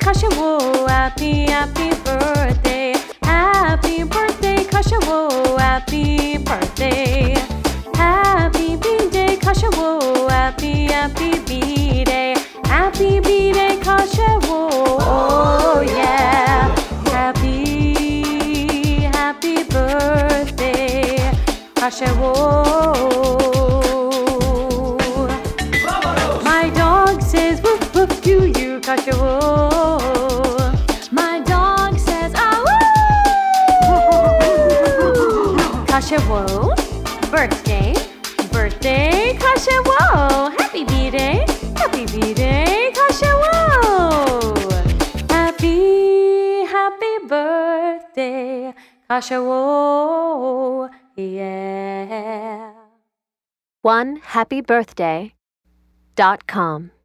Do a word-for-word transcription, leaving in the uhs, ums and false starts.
Kashawo, happy, happy birthday. Happy birthday, Kashawo, happy birthday. Happy B-Day, Kashawo, happy, happy B-Day. Happy B-Day, Kashawo, oh yeah. Happy, happy birthday, Kashawo. My dog says woof woof to you, Kashawo. My dog says ah woo. Kashawo, birthday, birthday, Kashawo. Happy B-Day, happy B-Day, Kashawo. Happy, happy birthday, Kashawo, yeah. one happy birthday dot com